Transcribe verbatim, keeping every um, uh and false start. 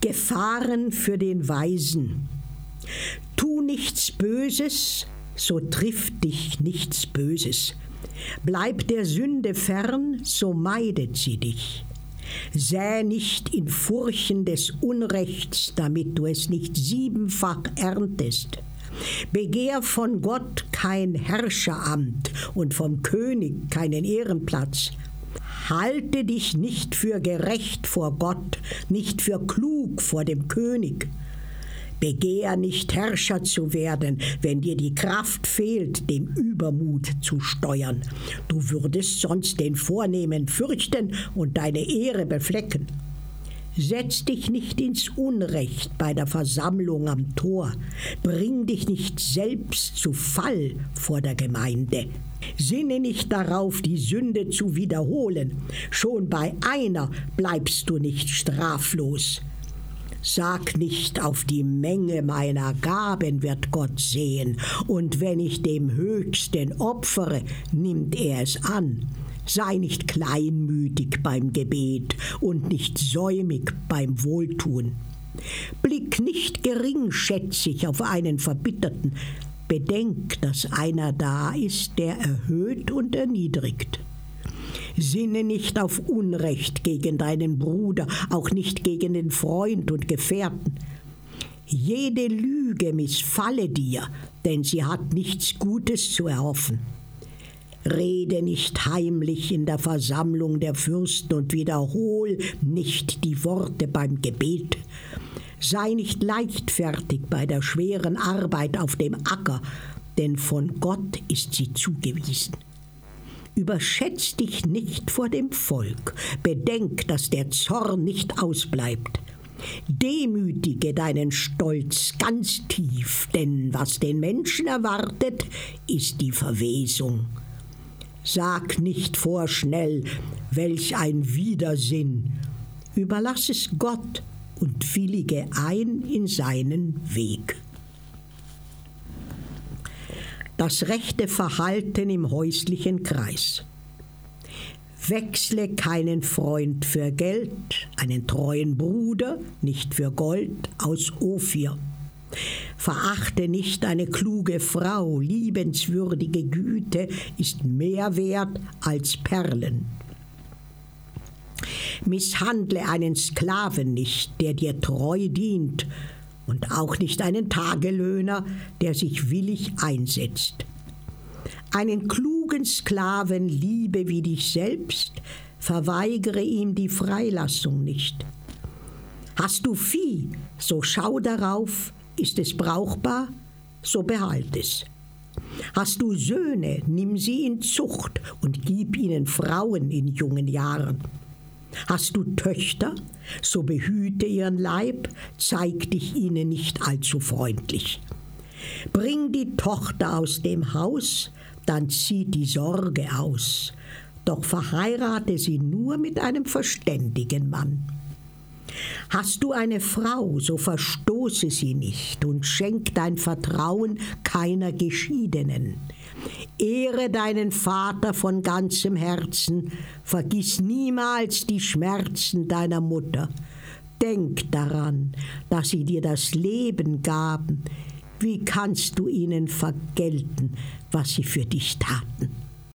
Gefahren für den Weisen. Tu nichts Böses, so trifft dich nichts Böses. Bleib der Sünde fern, so meidet sie dich. Säh nicht in Furchen des Unrechts, damit du es nicht siebenfach erntest. Begehr von Gott kein Herrscheramt und vom König keinen Ehrenplatz. Halte dich nicht für gerecht vor Gott, nicht für klug vor dem König. Begehr nicht Herrscher zu werden, wenn dir die Kraft fehlt, dem Übermut zu steuern. Du würdest sonst den Vornehmen fürchten und deine Ehre beflecken. Setz dich nicht ins Unrecht bei der Versammlung am Tor. Bring dich nicht selbst zu Fall vor der Gemeinde. Sinne nicht darauf, die Sünde zu wiederholen. Schon bei einer bleibst du nicht straflos. Sag nicht, auf die Menge meiner Gaben wird Gott sehen, und wenn ich dem Höchsten opfere, nimmt er es an. Sei nicht kleinmütig beim Gebet und nicht säumig beim Wohltun. Blick nicht geringschätzig auf einen Verbitterten. Bedenk, dass einer da ist, der erhöht und erniedrigt. Sinne nicht auf Unrecht gegen deinen Bruder, auch nicht gegen den Freund und Gefährten. Jede Lüge missfalle dir, denn sie hat nichts Gutes zu erhoffen. Rede nicht heimlich in der Versammlung der Fürsten und wiederhol nicht die Worte beim Gebet. Sei nicht leichtfertig bei der schweren Arbeit auf dem Acker, denn von Gott ist sie zugewiesen. Überschätz dich nicht vor dem Volk, bedenk, dass der Zorn nicht ausbleibt. Demütige deinen Stolz ganz tief, denn was den Menschen erwartet, ist die Verwesung. Sag nicht vorschnell, welch ein Widersinn. Überlass es Gott und willige ein in seinen Weg. Das rechte Verhalten im häuslichen Kreis. Wechsle keinen Freund für Geld, einen treuen Bruder nicht für Gold aus Ophir. Verachte nicht eine kluge Frau, liebenswürdige Güte ist mehr wert als Perlen. Misshandle einen Sklaven nicht, der dir treu dient, und auch nicht einen Tagelöhner, der sich willig einsetzt. Einen klugen Sklaven liebe wie dich selbst, verweigere ihm die Freilassung nicht. Hast du Vieh, so schau darauf, ist es brauchbar, so behalt es. Hast du Söhne, nimm sie in Zucht und gib ihnen Frauen in jungen Jahren. Hast du Töchter, so behüte ihren Leib, zeig dich ihnen nicht allzu freundlich. Bring die Tochter aus dem Haus, dann zieht die Sorge aus. Doch verheirate sie nur mit einem verständigen Mann. Hast du eine Frau, so verstoße sie nicht und schenk dein Vertrauen keiner Geschiedenen. Ehre deinen Vater von ganzem Herzen, vergiss niemals die Schmerzen deiner Mutter. Denk daran, dass sie dir das Leben gaben. Wie kannst du ihnen vergelten, was sie für dich taten?